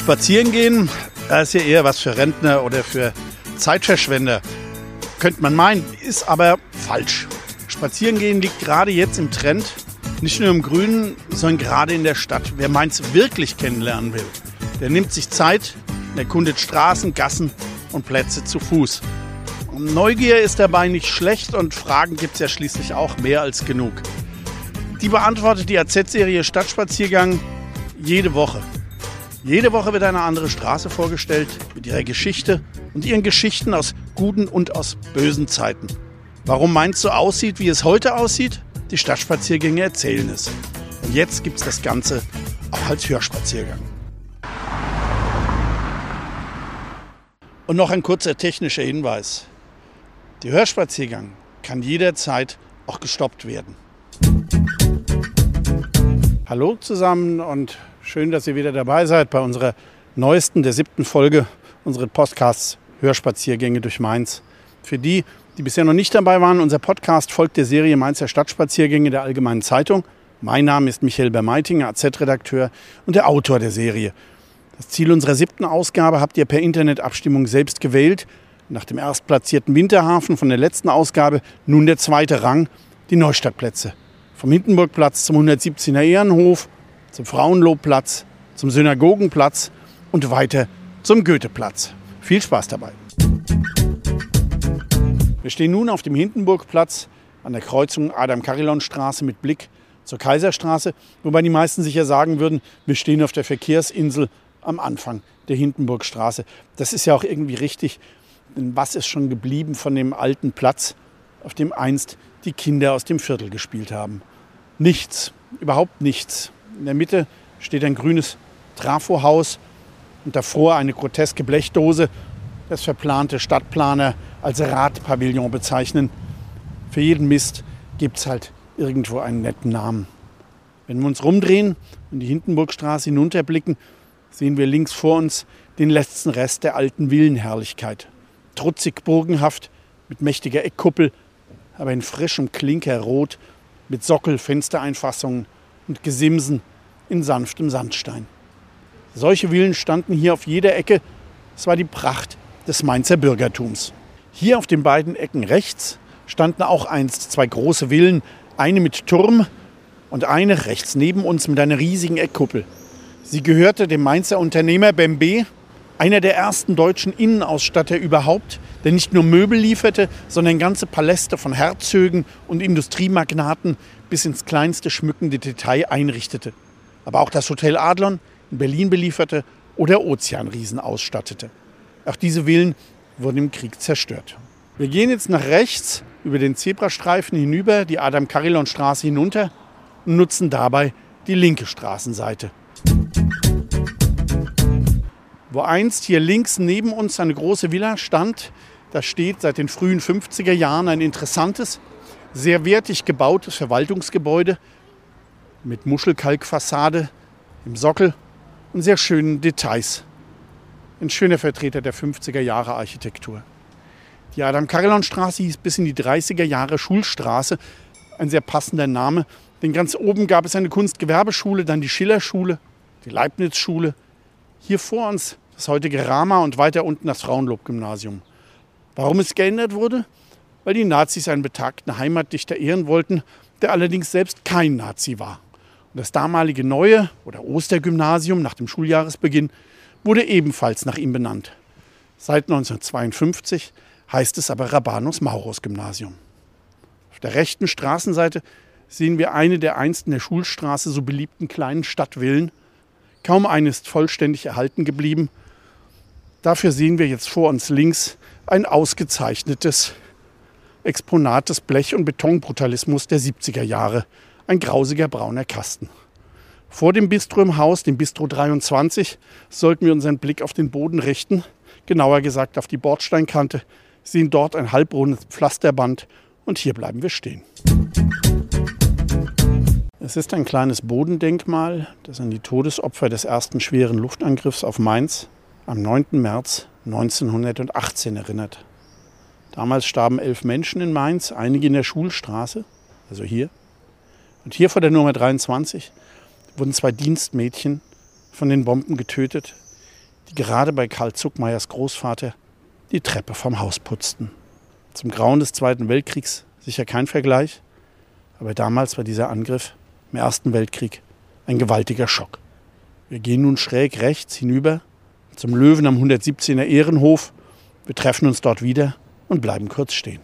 Spazieren gehen, das ist ja eher was für Rentner oder für Zeitverschwender. Könnte man meinen, ist aber falsch. Spazieren gehen liegt gerade jetzt im Trend, nicht nur im Grünen, sondern gerade in der Stadt. Wer Mainz wirklich kennenlernen will, der nimmt sich Zeit und erkundet Straßen, Gassen und Plätze zu Fuß. Und Neugier ist dabei nicht schlecht und Fragen gibt es ja schließlich auch mehr als genug. Die beantwortet die AZ-Serie Stadtspaziergang jede Woche. Jede Woche wird eine andere Straße vorgestellt mit ihrer Geschichte und ihren Geschichten aus guten und aus bösen Zeiten. Warum Mainz so aussieht, wie es heute aussieht? Die Stadtspaziergänge erzählen es. Und jetzt gibt es das Ganze auch als Hörspaziergang. Und noch ein kurzer technischer Hinweis. Der Hörspaziergang kann jederzeit auch gestoppt werden. Hallo zusammen und schön, dass ihr wieder dabei seid bei unserer neuesten, der 7. Folge unseres Podcasts Hörspaziergänge durch Mainz. Für die bisher noch nicht dabei waren, unser Podcast folgt der Serie Mainzer Stadtspaziergänge der Allgemeinen Zeitung. Mein Name ist Michael Bermeitinger, AZ-Redakteur und der Autor der Serie. Das Ziel unserer 7. Ausgabe habt ihr per Internetabstimmung selbst gewählt. Nach dem erstplatzierten Winterhafen von der letzten Ausgabe nun der zweite Rang, die Neustadtplätze. Vom Hindenburgplatz zum 117er Ehrenhof, zum Frauenlobplatz, zum Synagogenplatz und weiter zum Goetheplatz. Viel Spaß dabei. Wir stehen nun auf dem Hindenburgplatz an der Kreuzung Adam-Carillon-Straße mit Blick zur Kaiserstraße, wobei die meisten sicher sagen würden, wir stehen auf der Verkehrsinsel am Anfang der Hindenburgstraße. Das ist ja auch irgendwie richtig, denn was ist schon geblieben von dem alten Platz, auf dem einst die Kinder aus dem Viertel gespielt haben? Nichts, überhaupt nichts. In der Mitte steht ein grünes Trafohaus und davor eine groteske Blechdose, das verplante Stadtplaner als Radpavillon bezeichnen. Für jeden Mist gibt es halt irgendwo einen netten Namen. Wenn wir uns rumdrehen und die Hindenburgstraße hinunterblicken, sehen wir links vor uns den letzten Rest der alten Villenherrlichkeit. Trutzig burgenhaft, mit mächtiger Eckkuppel, aber in frischem Klinkerrot, mit Sockel, Fenstereinfassungen und Gesimsen in sanftem Sandstein. Solche Villen standen hier auf jeder Ecke. Es war die Pracht des Mainzer Bürgertums. Hier auf den beiden Ecken rechts standen auch einst zwei große Villen, eine mit Turm und eine rechts neben uns mit einer riesigen Eckkuppel. Sie gehörte dem Mainzer Unternehmer Bembe, einer der ersten deutschen Innenausstatter überhaupt, der nicht nur Möbel lieferte, sondern ganze Paläste von Herzögen und Industriemagnaten bis ins kleinste schmückende Detail einrichtete. Aber auch das Hotel Adlon in Berlin belieferte oder Ozeanriesen ausstattete. Auch diese Villen wurden im Krieg zerstört. Wir gehen jetzt nach rechts über den Zebrastreifen hinüber, die Adam-Carillon-Straße hinunter und nutzen dabei die linke Straßenseite. Wo einst hier links neben uns eine große Villa stand, da steht seit den frühen 50er Jahren ein interessantes, sehr wertig gebautes Verwaltungsgebäude mit Muschelkalkfassade im Sockel und sehr schönen Details. Ein schöner Vertreter der 50er Jahre Architektur. Die Adam-Carillon-Straße hieß bis in die 30er Jahre Schulstraße, ein sehr passender Name, denn ganz oben gab es eine Kunstgewerbeschule, dann die Schillerschule, die Leibniz-Schule. Hier vor uns das heutige Rama und weiter unten das Frauenlob-Gymnasium. Warum es geändert wurde? Weil die Nazis einen betagten Heimatdichter ehren wollten, der allerdings selbst kein Nazi war. Und das damalige neue oder Ostergymnasium nach dem Schuljahresbeginn wurde ebenfalls nach ihm benannt. Seit 1952 heißt es aber Rabanus-Maurus-Gymnasium. Auf der rechten Straßenseite sehen wir eine der einst in der Schulstraße so beliebten kleinen Stadtvillen. Kaum eine ist vollständig erhalten geblieben. Dafür sehen wir jetzt vor uns links ein ausgezeichnetes Exponat des Blech- und Betonbrutalismus der 70er Jahre. Ein grausiger brauner Kasten. Vor dem Bistro im Haus, dem Bistro 23, sollten wir unseren Blick auf den Boden richten, genauer gesagt auf die Bordsteinkante, sehen dort ein halbrundes Pflasterband und hier bleiben wir stehen. Es ist ein kleines Bodendenkmal, das an die Todesopfer des ersten schweren Luftangriffs auf Mainz am 9. März 1918 erinnert. Damals starben 11 Menschen in Mainz, einige in der Schulstraße, also hier. Und hier vor der Nummer 23 wurden 2 Dienstmädchen von den Bomben getötet, die gerade bei Karl Zuckmayers Großvater die Treppe vom Haus putzten. Zum Grauen des Zweiten Weltkriegs sicher kein Vergleich, aber damals war dieser Angriff im Ersten Weltkrieg ein gewaltiger Schock. Wir gehen nun schräg rechts hinüber zum Löwen am 117er Ehrenhof. Wir treffen uns dort wieder und bleiben kurz stehen.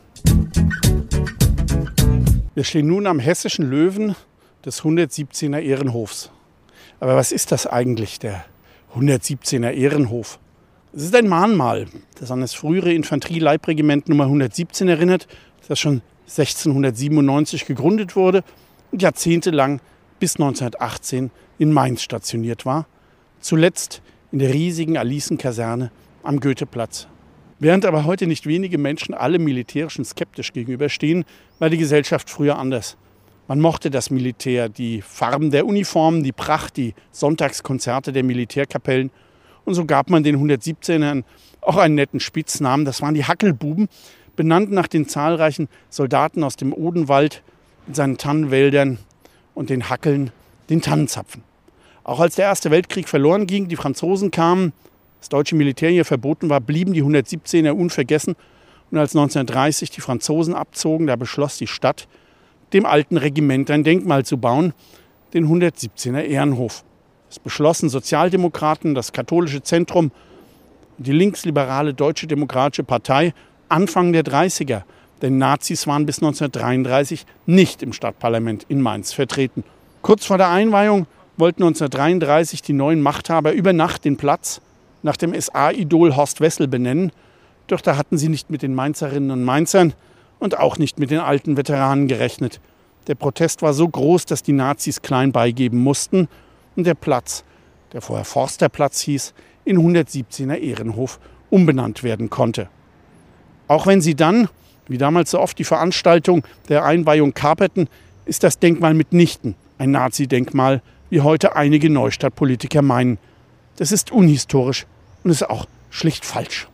Wir stehen nun am hessischen Löwen des 117er Ehrenhofs. Aber was ist das eigentlich, der 117er Ehrenhof? Es ist ein Mahnmal, das an das frühere Infanterie-Leibregiment Nummer 117 erinnert, das schon 1697 gegründet wurde und jahrzehntelang bis 1918 in Mainz stationiert war, zuletzt in der riesigen Alicenkaserne am Goetheplatz. Während aber heute nicht wenige Menschen allem Militärischen skeptisch gegenüberstehen, war die Gesellschaft früher anders. Man mochte das Militär, die Farben der Uniformen, die Pracht, die Sonntagskonzerte der Militärkapellen. Und so gab man den 117ern auch einen netten Spitznamen. Das waren die Hackelbuben, benannt nach den zahlreichen Soldaten aus dem Odenwald mit seinen Tannenwäldern und den Hackeln, den Tannenzapfen. Auch als der Erste Weltkrieg verloren ging, die Franzosen kamen, das deutsche Militär hier verboten war, blieben die 117er unvergessen. Und als 1930 die Franzosen abzogen, da beschloss die Stadt, dem alten Regiment ein Denkmal zu bauen, den 117er Ehrenhof. Es beschlossen Sozialdemokraten, das katholische Zentrum und die linksliberale Deutsche Demokratische Partei Anfang der 30er. Denn Nazis waren bis 1933 nicht im Stadtparlament in Mainz vertreten. Kurz vor der Einweihung wollten 1933 die neuen Machthaber über Nacht den Platz nach dem SA-Idol Horst Wessel benennen. Doch da hatten sie nicht mit den Mainzerinnen und Mainzern und auch nicht mit den alten Veteranen gerechnet. Der Protest war so groß, dass die Nazis klein beigeben mussten und der Platz, der vorher Forsterplatz hieß, in 117er Ehrenhof umbenannt werden konnte. Auch wenn sie dann, wie damals so oft, die Veranstaltung der Einweihung kaperten, ist das Denkmal mitnichten ein Nazi-Denkmal, wie heute einige Neustadtpolitiker meinen. Das ist unhistorisch und ist auch schlicht falsch.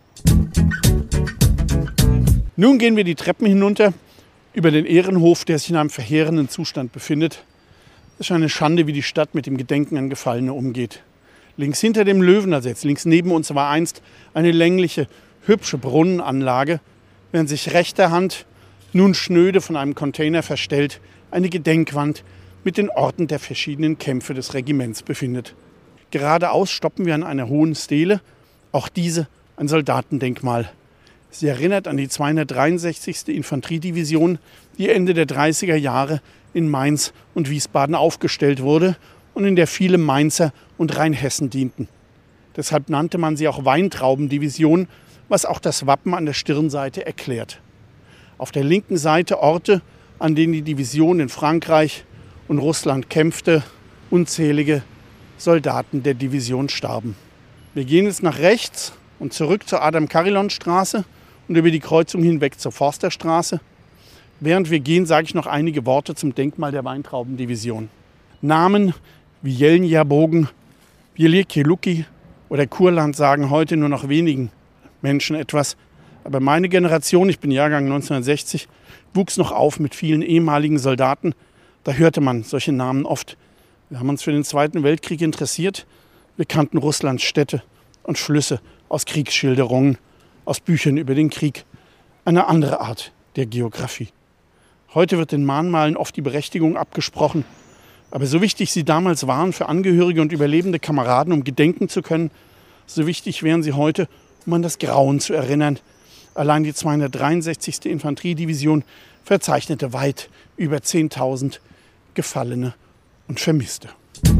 Nun gehen wir die Treppen hinunter über den Ehrenhof, der sich in einem verheerenden Zustand befindet. Es ist eine Schande, wie die Stadt mit dem Gedenken an Gefallene umgeht. Links hinter dem Löwen, also jetzt links neben uns, war einst eine längliche, hübsche Brunnenanlage, während sich rechter Hand, nun schnöde von einem Container verstellt, eine Gedenkwand mit den Orten der verschiedenen Kämpfe des Regiments befindet. Geradeaus stoppen wir an einer hohen Stele, auch diese ein Soldatendenkmal. Sie erinnert an die 263. Infanteriedivision, die Ende der 30er Jahre in Mainz und Wiesbaden aufgestellt wurde und in der viele Mainzer und Rheinhessen dienten. Deshalb nannte man sie auch Weintraubendivision, was auch das Wappen an der Stirnseite erklärt. Auf der linken Seite Orte, an denen die Division in Frankreich und Russland kämpfte, unzählige Soldaten der Division starben. Wir gehen jetzt nach rechts und zurück zur Adam-Carillon-Straße und über die Kreuzung hinweg zur Forsterstraße. Während wir gehen, sage ich noch einige Worte zum Denkmal der Weintraubendivision. Namen wie Jelnja-Bogen, Wielkie oder Kurland sagen heute nur noch wenigen Menschen etwas. Aber meine Generation, ich bin Jahrgang 1960, wuchs noch auf mit vielen ehemaligen Soldaten. Da hörte man solche Namen oft. Wir haben uns für den Zweiten Weltkrieg interessiert. Wir kannten Russlands Städte und Flüsse aus Kriegsschilderungen, aus Büchern über den Krieg. Eine andere Art der Geografie. Heute wird den Mahnmalen oft die Berechtigung abgesprochen. Aber so wichtig sie damals waren für Angehörige und überlebende Kameraden, um gedenken zu können, so wichtig wären sie heute, um an das Grauen zu erinnern. Allein die 263. Infanteriedivision verzeichnete weit über 10.000 Gefallene und Vermisste.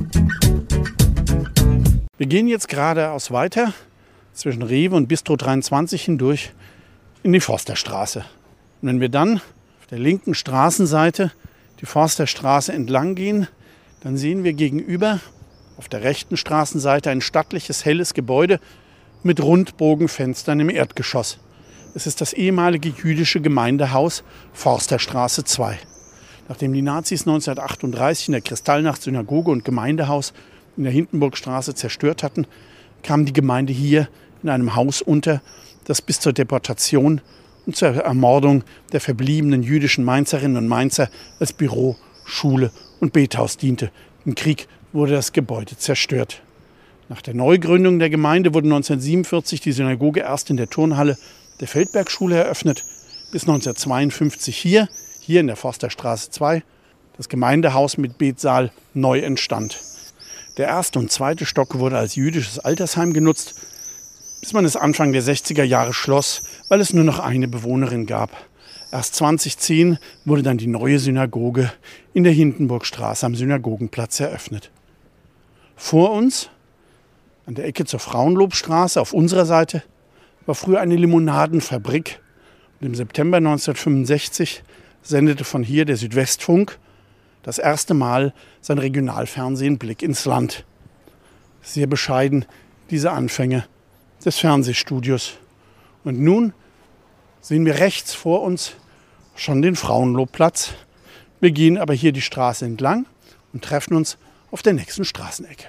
Wir gehen jetzt geradeaus weiter, zwischen Rewe und Bistro 23 hindurch, in die Forsterstraße. Und wenn wir dann auf der linken Straßenseite die Forsterstraße entlang gehen, dann sehen wir gegenüber auf der rechten Straßenseite ein stattliches, helles Gebäude mit Rundbogenfenstern im Erdgeschoss. Es ist das ehemalige jüdische Gemeindehaus Forsterstraße 2. Nachdem die Nazis 1938 in der Kristallnacht Synagoge und Gemeindehaus in der Hindenburgstraße zerstört hatten, kam die Gemeinde hier in einem Haus unter, das bis zur Deportation und zur Ermordung der verbliebenen jüdischen Mainzerinnen und Mainzer als Büro, Schule und Bethaus diente. Im Krieg wurde das Gebäude zerstört. Nach der Neugründung der Gemeinde wurde 1947 die Synagoge erst in der Turnhalle der Feldbergschule eröffnet. Bis 1952 hier in der Forsterstraße 2, das Gemeindehaus mit Betsaal neu entstand. Der erste und zweite Stock wurde als jüdisches Altersheim genutzt, bis man es Anfang der 60er Jahre schloss, weil es nur noch eine Bewohnerin gab. Erst 2010 wurde dann die neue Synagoge in der Hindenburgstraße am Synagogenplatz eröffnet. Vor uns, an der Ecke zur Frauenlobstraße auf unserer Seite, war früher eine Limonadenfabrik. Und im September 1965 sendete von hier der Südwestfunk das erste Mal sein Regionalfernsehen Blick ins Land. Sehr bescheiden diese Anfänge des Fernsehstudios. Und nun sehen wir rechts vor uns schon den Frauenlobplatz. Wir gehen aber hier die Straße entlang und treffen uns auf der nächsten Straßenecke.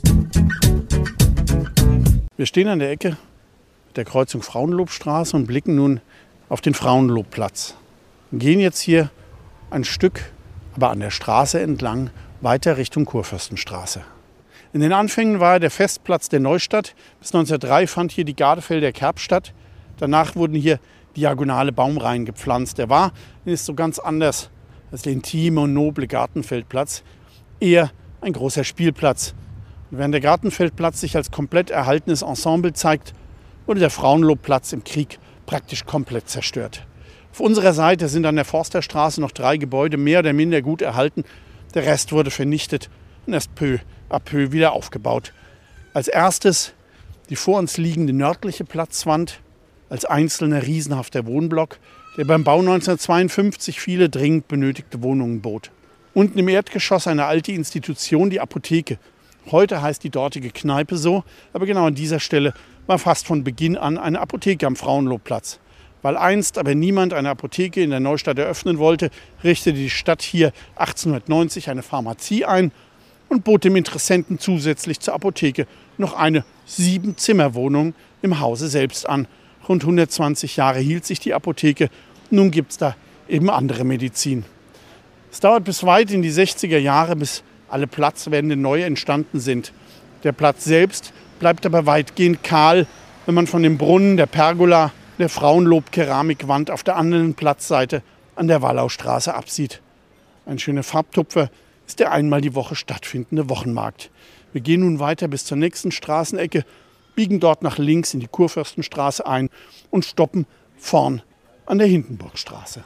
Wir stehen an der Ecke der Kreuzung Frauenlobstraße und blicken nun auf den Frauenlobplatz. Wir gehen jetzt hier ein Stück, aber an der Straße entlang, weiter Richtung Kurfürstenstraße. In den Anfängen war der Festplatz der Neustadt. Bis 1903 fand hier die Gardefelder Kerb statt. Danach wurden hier diagonale Baumreihen gepflanzt. Der ist so ganz anders als der intime und noble Gartenfeldplatz. Eher ein großer Spielplatz. Und während der Gartenfeldplatz sich als komplett erhaltenes Ensemble zeigt, wurde der Frauenlobplatz im Krieg praktisch komplett zerstört. Auf unserer Seite sind an der Forsterstraße noch 3 Gebäude mehr oder minder gut erhalten. Der Rest wurde vernichtet und erst peu à peu wieder aufgebaut. Als erstes die vor uns liegende nördliche Platzwand als einzelner riesenhafter Wohnblock, der beim Bau 1952 viele dringend benötigte Wohnungen bot. Unten im Erdgeschoss eine alte Institution, die Apotheke. Heute heißt die dortige Kneipe so, aber genau an dieser Stelle war fast von Beginn an eine Apotheke am Frauenlobplatz. Weil einst aber niemand eine Apotheke in der Neustadt eröffnen wollte, richtete die Stadt hier 1890 eine Pharmazie ein und bot dem Interessenten zusätzlich zur Apotheke noch eine 7-Zimmer-Wohnung im Hause selbst an. Rund 120 Jahre hielt sich die Apotheke. Nun gibt es da eben andere Medizin. Es dauert bis weit in die 60er Jahre, bis alle Platzwände neu entstanden sind. Der Platz selbst bleibt aber weitgehend kahl, wenn man von dem Brunnen, der Pergola, der Frauenlob-Keramikwand auf der anderen Platzseite an der Wallaustraße absieht. Ein schöner Farbtupfer ist der einmal die Woche stattfindende Wochenmarkt. Wir gehen nun weiter bis zur nächsten Straßenecke, biegen dort nach links in die Kurfürstenstraße ein und stoppen vorn an der Hindenburgstraße.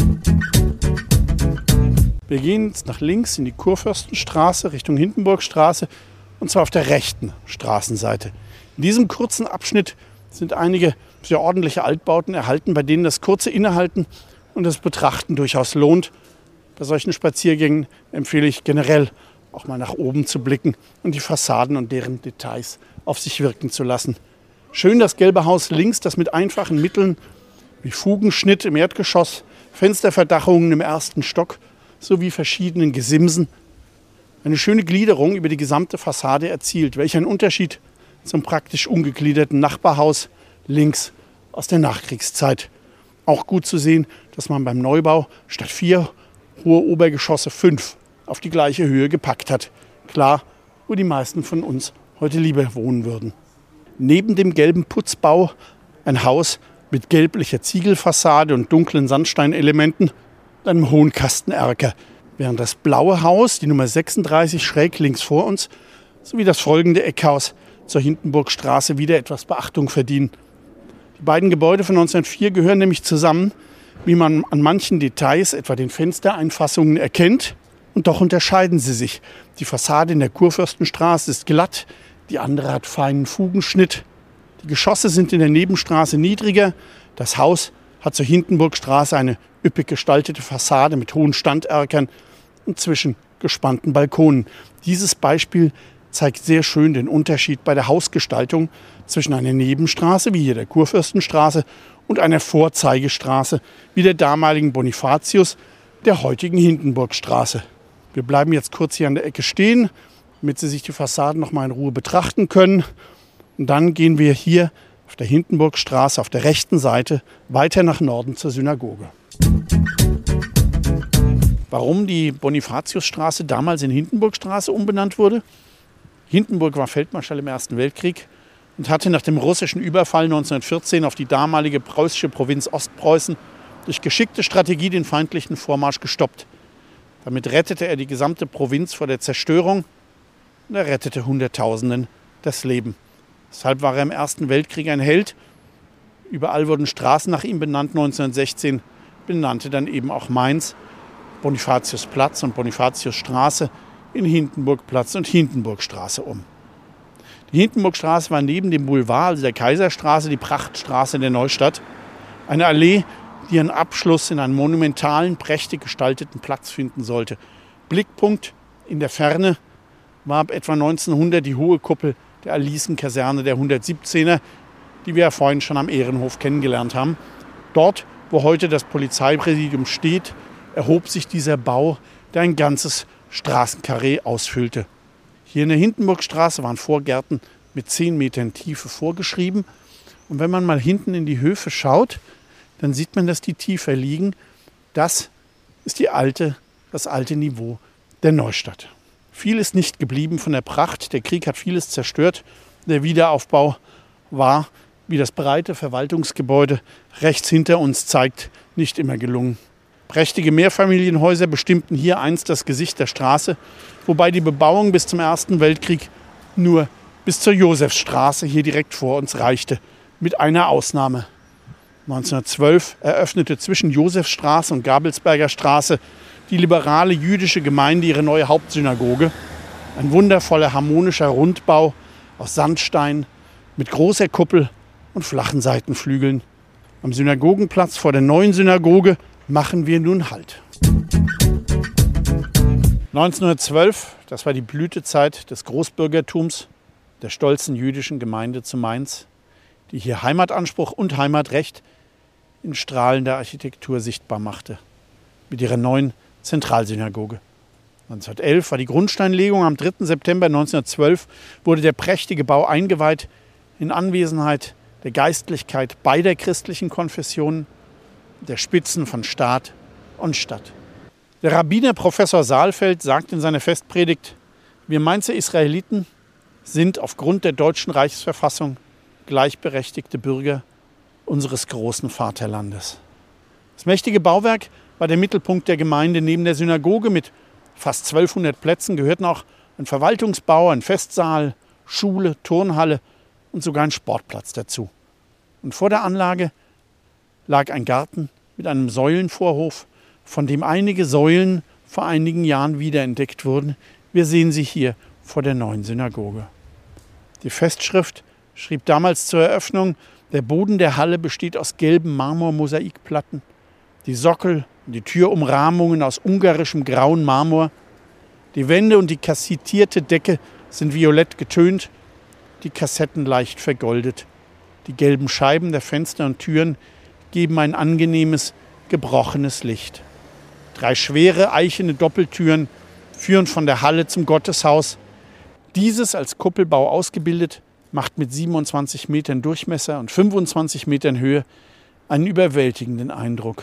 Wir gehen jetzt nach links in die Kurfürstenstraße Richtung Hindenburgstraße und zwar auf der rechten Straßenseite. In diesem kurzen Abschnitt sind einige sehr ordentliche Altbauten erhalten, bei denen das kurze Innehalten und das Betrachten durchaus lohnt. Bei solchen Spaziergängen empfehle ich generell auch mal nach oben zu blicken und die Fassaden und deren Details auf sich wirken zu lassen. Schön das gelbe Haus links, das mit einfachen Mitteln wie Fugenschnitt im Erdgeschoss, Fensterverdachungen im ersten Stock sowie verschiedenen Gesimsen eine schöne Gliederung über die gesamte Fassade erzielt. Welch ein Unterschied zum praktisch ungegliederten Nachbarhaus links aus der Nachkriegszeit. Auch gut zu sehen, dass man beim Neubau statt 4 hohe Obergeschosse 5 auf die gleiche Höhe gepackt hat. Klar, wo die meisten von uns heute lieber wohnen würden. Neben dem gelben Putzbau ein Haus mit gelblicher Ziegelfassade und dunklen Sandsteinelementen und einem hohen Kastenerker. Während das blaue Haus, die Nummer 36 schräg links vor uns, sowie das folgende Eckhaus zur Hindenburgstraße wieder etwas Beachtung verdienen. Die beiden Gebäude von 1904 gehören nämlich zusammen, wie man an manchen Details, etwa den Fenstereinfassungen, erkennt. Und doch unterscheiden sie sich. Die Fassade in der Kurfürstenstraße ist glatt, die andere hat feinen Fugenschnitt. Die Geschosse sind in der Nebenstraße niedriger. Das Haus hat zur Hindenburgstraße eine üppig gestaltete Fassade mit hohen Standerkern und zwischengespannten Balkonen. Dieses Beispiel zeigt sehr schön den Unterschied bei der Hausgestaltung zwischen einer Nebenstraße, wie hier der Kurfürstenstraße, und einer Vorzeigestraße, wie der damaligen Bonifatius, der heutigen Hindenburgstraße. Wir bleiben jetzt kurz hier an der Ecke stehen, damit Sie sich die Fassaden noch mal in Ruhe betrachten können. Und dann gehen wir hier auf der Hindenburgstraße auf der rechten Seite weiter nach Norden zur Synagoge. Warum die Bonifatiusstraße damals in Hindenburgstraße umbenannt wurde? Hindenburg war Feldmarschall im Ersten Weltkrieg und hatte nach dem russischen Überfall 1914 auf die damalige preußische Provinz Ostpreußen durch geschickte Strategie den feindlichen Vormarsch gestoppt. Damit rettete er die gesamte Provinz vor der Zerstörung und er rettete Hunderttausenden das Leben. Deshalb war er im Ersten Weltkrieg ein Held. Überall wurden Straßen nach ihm benannt. 1916 benannte dann eben auch Mainz Bonifatiusplatz und Bonifatiusstraße in Hindenburgplatz und Hindenburgstraße um. Die Hindenburgstraße war neben dem Boulevard, also der Kaiserstraße, die Prachtstraße der Neustadt. Eine Allee, die ihren Abschluss in einem monumentalen, prächtig gestalteten Platz finden sollte. Blickpunkt in der Ferne war ab etwa 1900 die hohe Kuppel der Alicenkaserne der 117er, die wir ja vorhin schon am Ehrenhof kennengelernt haben. Dort, wo heute das Polizeipräsidium steht, erhob sich dieser Bau, der ein ganzes Straßenkarree ausfüllte. Hier in der Hindenburgstraße waren Vorgärten mit 10 Metern Tiefe vorgeschrieben. Und wenn man mal hinten in die Höfe schaut, dann sieht man, dass die tiefer liegen. Das ist das alte Niveau der Neustadt. Viel ist nicht geblieben von der Pracht. Der Krieg hat vieles zerstört. Der Wiederaufbau war, wie das breite Verwaltungsgebäude rechts hinter uns zeigt, nicht immer gelungen. Prächtige Mehrfamilienhäuser bestimmten hier einst das Gesicht der Straße, wobei die Bebauung bis zum Ersten Weltkrieg nur bis zur Josefsstraße hier direkt vor uns reichte, mit einer Ausnahme. 1912 eröffnete zwischen Josefstraße und Gabelsberger Straße die liberale jüdische Gemeinde ihre neue Hauptsynagoge. Ein wundervoller harmonischer Rundbau aus Sandstein mit großer Kuppel und flachen Seitenflügeln. Am Synagogenplatz vor der neuen Synagoge machen wir nun Halt. 1912, das war die Blütezeit des Großbürgertums, der stolzen jüdischen Gemeinde zu Mainz, die hier Heimatanspruch und Heimatrecht in strahlender Architektur sichtbar machte, mit ihrer neuen Zentralsynagoge. 1911 war die Grundsteinlegung, am 3. September 1912 wurde der prächtige Bau eingeweiht in Anwesenheit der Geistlichkeit beider christlichen Konfessionen, der Spitzen von Staat und Stadt. Der Rabbiner Professor Saalfeld sagt in seiner Festpredigt: Wir Mainzer Israeliten sind aufgrund der deutschen Reichsverfassung gleichberechtigte Bürger unseres großen Vaterlandes. Das mächtige Bauwerk war der Mittelpunkt der Gemeinde. Neben der Synagoge mit fast 1200 Plätzen gehörten auch ein Verwaltungsbau, ein Festsaal, Schule, Turnhalle und sogar ein Sportplatz dazu. Und vor der Anlage lag ein Garten mit einem Säulenvorhof, von dem einige Säulen vor einigen Jahren wiederentdeckt wurden. Wir sehen sie hier vor der neuen Synagoge. Die Festschrift schrieb damals zur Eröffnung: Der Boden der Halle besteht aus gelben Marmormosaikplatten, die Sockel und die Türumrahmungen aus ungarischem grauen Marmor, die Wände und die kassitierte Decke sind violett getönt, die Kassetten leicht vergoldet. Die gelben Scheiben der Fenster und Türen geben ein angenehmes, gebrochenes Licht. 3 schwere, eichene Doppeltüren führen von der Halle zum Gotteshaus. Dieses, als Kuppelbau ausgebildet, macht mit 27 Metern Durchmesser und 25 Metern Höhe einen überwältigenden Eindruck.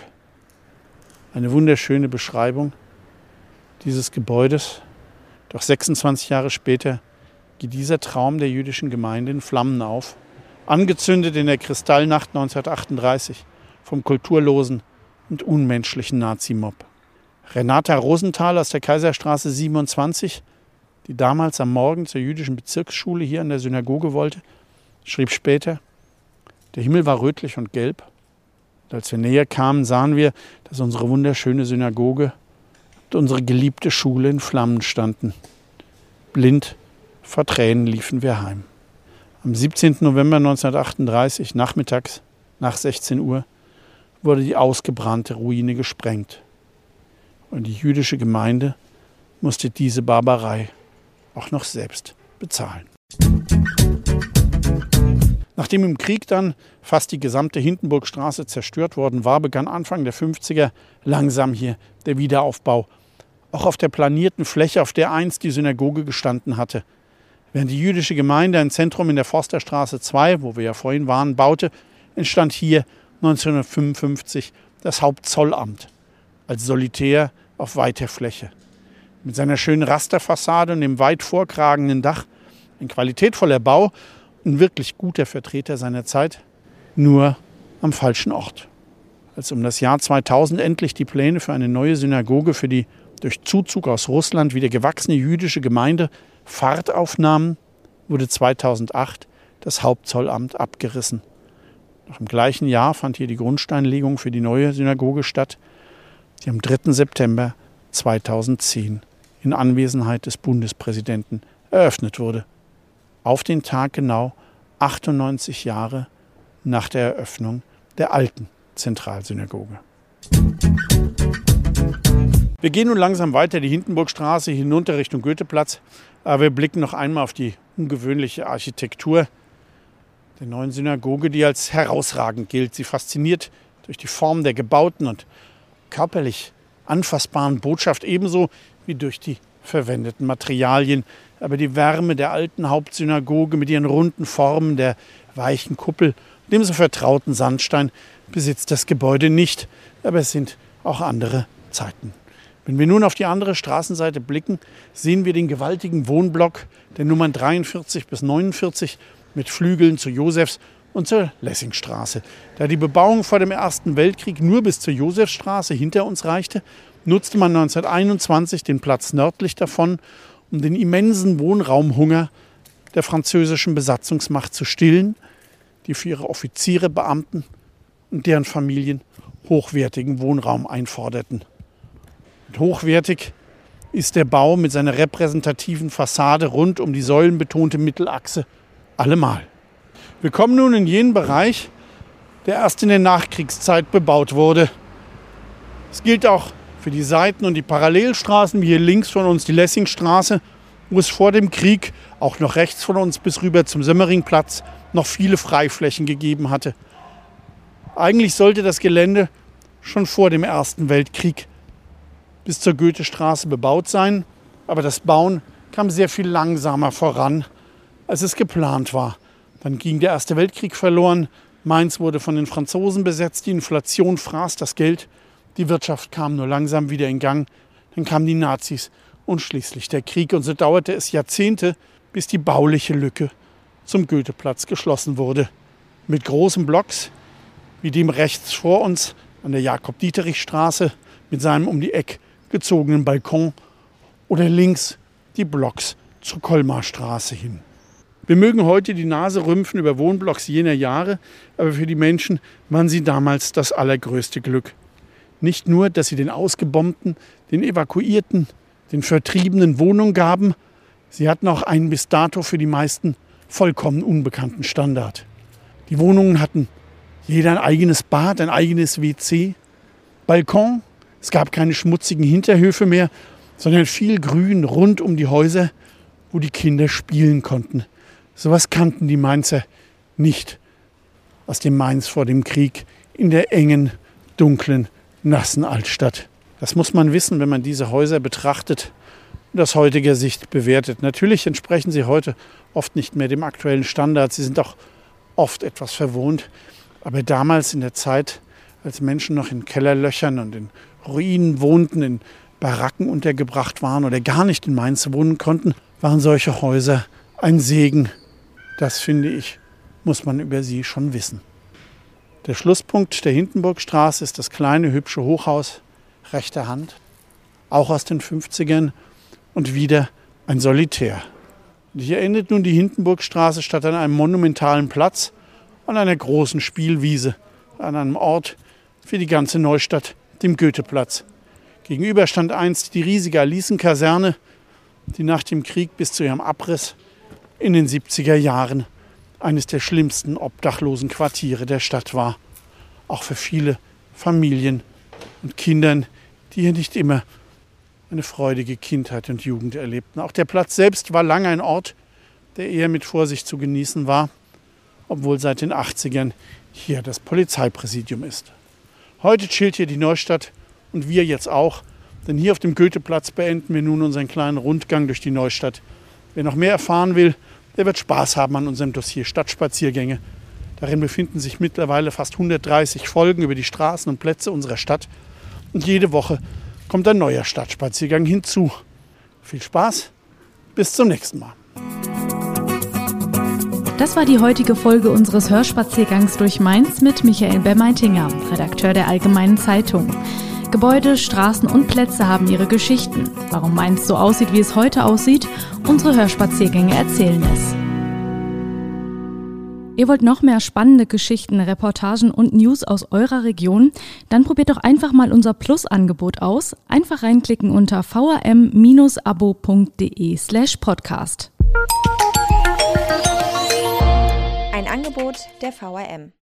Eine wunderschöne Beschreibung dieses Gebäudes. Doch 26 Jahre später geht dieser Traum der jüdischen Gemeinde in Flammen auf, angezündet in der Kristallnacht 1938 vom kulturlosen und unmenschlichen Nazi-Mob. Renata Rosenthal aus der Kaiserstraße 27, die damals am Morgen zur jüdischen Bezirksschule hier an der Synagoge wollte, schrieb später: Der Himmel war rötlich und gelb. Und als wir näher kamen, sahen wir, dass unsere wunderschöne Synagoge und unsere geliebte Schule in Flammen standen. Blind vor Tränen liefen wir heim. Am 17. November 1938, nachmittags nach 16 Uhr, wurde die ausgebrannte Ruine gesprengt. Und die jüdische Gemeinde musste diese Barbarei auch noch selbst bezahlen. Nachdem im Krieg dann fast die gesamte Hindenburgstraße zerstört worden war, begann Anfang der 50er langsam hier der Wiederaufbau. Auch auf der planierten Fläche, auf der einst die Synagoge gestanden hatte. Während die jüdische Gemeinde ein Zentrum in der Forsterstraße 2, wo wir ja vorhin waren, baute, entstand hier 1955 das Hauptzollamt als Solitär auf weiter Fläche. Mit seiner schönen Rasterfassade und dem weit vorkragenden Dach Ein qualitätvoller Bau, ein wirklich guter Vertreter seiner Zeit, nur am falschen Ort. Als um das Jahr 2000 endlich die Pläne für eine neue Synagoge für die durch Zuzug aus Russland wieder gewachsene jüdische Gemeinde Fahrt aufnahmen, wurde 2008 das Hauptzollamt abgerissen. Noch im gleichen Jahr fand hier die Grundsteinlegung für die neue Synagoge statt, die am 3. September 2010 in Anwesenheit des Bundespräsidenten eröffnet wurde. Auf den Tag genau 98 Jahre nach der Eröffnung der alten Zentralsynagoge. Wir gehen nun langsam weiter die Hindenburgstraße hinunter Richtung Goetheplatz. Aber wir blicken noch einmal auf die ungewöhnliche Architektur der neuen Synagoge, die als herausragend gilt. Sie fasziniert durch die Form der gebauten und körperlich anfassbaren Botschaft ebenso wie durch die verwendeten Materialien. Aber die Wärme der alten Hauptsynagoge mit ihren runden Formen, der weichen Kuppel, dem so vertrauten Sandstein besitzt das Gebäude nicht. Aber es sind auch andere Zeiten. Wenn wir nun auf die andere Straßenseite blicken, sehen wir den gewaltigen Wohnblock der Nummern 43 bis 49 mit Flügeln zur Josefs- und zur Lessingstraße. Da die Bebauung vor dem Ersten Weltkrieg nur bis zur Josefstraße hinter uns reichte, nutzte man 1921 den Platz nördlich davon, um den immensen Wohnraumhunger der französischen Besatzungsmacht zu stillen, die für ihre Offiziere, Beamten und deren Familien hochwertigen Wohnraum einforderten. Und hochwertig ist der Bau mit seiner repräsentativen Fassade rund um die säulenbetonte Mittelachse allemal. Wir kommen nun in jenen Bereich, der erst in der Nachkriegszeit bebaut wurde. Es gilt auch für die Seiten- und die Parallelstraßen, wie hier links von uns die Lessingstraße, wo es vor dem Krieg auch noch rechts von uns bis rüber zum Sömmeringplatz noch viele Freiflächen gegeben hatte. Eigentlich sollte das Gelände schon vor dem Ersten Weltkrieg bis zur Goethestraße bebaut sein, aber das Bauen kam sehr viel langsamer voran, als es geplant war. Dann ging der Erste Weltkrieg verloren, Mainz wurde von den Franzosen besetzt, die Inflation fraß das Geld, die Wirtschaft kam nur langsam wieder in Gang, dann kamen die Nazis und schließlich der Krieg. Und so dauerte es Jahrzehnte, bis die bauliche Lücke zum Goetheplatz geschlossen wurde. Mit großen Blocks, wie dem rechts vor uns an der Jakob-Dieterich-Straße mit seinem um die Eck gezogenen Balkon oder links die Blocks zur Kolmarstraße hin. Wir mögen heute die Nase rümpfen über Wohnblocks jener Jahre, aber für die Menschen waren sie damals das allergrößte Glück. Nicht nur, dass sie den Ausgebombten, den Evakuierten, den Vertriebenen Wohnung gaben, sie hatten auch einen bis dato für die meisten vollkommen unbekannten Standard. Die Wohnungen hatten jeder ein eigenes Bad, ein eigenes WC, Balkon. Es gab keine schmutzigen Hinterhöfe mehr, sondern viel Grün rund um die Häuser, wo die Kinder spielen konnten. Sowas kannten die Mainzer nicht aus dem Mainz vor dem Krieg in der engen, dunklen, nassen Altstadt. Das muss man wissen, wenn man diese Häuser betrachtet und aus heutiger Sicht bewertet. Natürlich entsprechen sie heute oft nicht mehr dem aktuellen Standard. Sie sind auch oft etwas verwohnt. Aber damals in der Zeit, als Menschen noch in Kellerlöchern und in Ruinen wohnten, in Baracken untergebracht waren oder gar nicht in Mainz wohnen konnten, waren solche Häuser ein Segen. Das, finde ich, muss man über sie schon wissen. Der Schlusspunkt der Hindenburgstraße ist das kleine, hübsche Hochhaus rechter Hand, auch aus den 50ern und wieder ein Solitär. Und hier endet nun die Hindenburgstraße statt an einem monumentalen Platz an einer großen Spielwiese, an einem Ort für die ganze Neustadt, dem Goetheplatz. Gegenüber stand einst die riesige Alicenkaserne, die nach dem Krieg bis zu ihrem Abriss in den 70er Jahren eines der schlimmsten obdachlosen Quartiere der Stadt war. Auch für viele Familien und Kindern, die hier nicht immer eine freudige Kindheit und Jugend erlebten. Auch der Platz selbst war lange ein Ort, der eher mit Vorsicht zu genießen war, obwohl seit den 80ern hier das Polizeipräsidium ist. Heute chillt hier die Neustadt und wir jetzt auch, denn hier auf dem Goetheplatz beenden wir nun unseren kleinen Rundgang durch die Neustadt. Wer noch mehr erfahren will, der wird Spaß haben an unserem Dossier Stadtspaziergänge. Darin befinden sich mittlerweile fast 130 Folgen über die Straßen und Plätze unserer Stadt. Und jede Woche kommt ein neuer Stadtspaziergang hinzu. Viel Spaß, bis zum nächsten Mal. Das war die heutige Folge unseres Hörspaziergangs durch Mainz mit Michael Bermeitinger, Redakteur der Allgemeinen Zeitung. Gebäude, Straßen und Plätze haben ihre Geschichten. Warum Mainz so aussieht, wie es heute aussieht, unsere Hörspaziergänge erzählen es. Ihr wollt noch mehr spannende Geschichten, Reportagen und News aus eurer Region? Dann probiert doch einfach mal unser Plus-Angebot aus. Einfach reinklicken unter vrm-abo.de/podcast. Ein Angebot der VRM.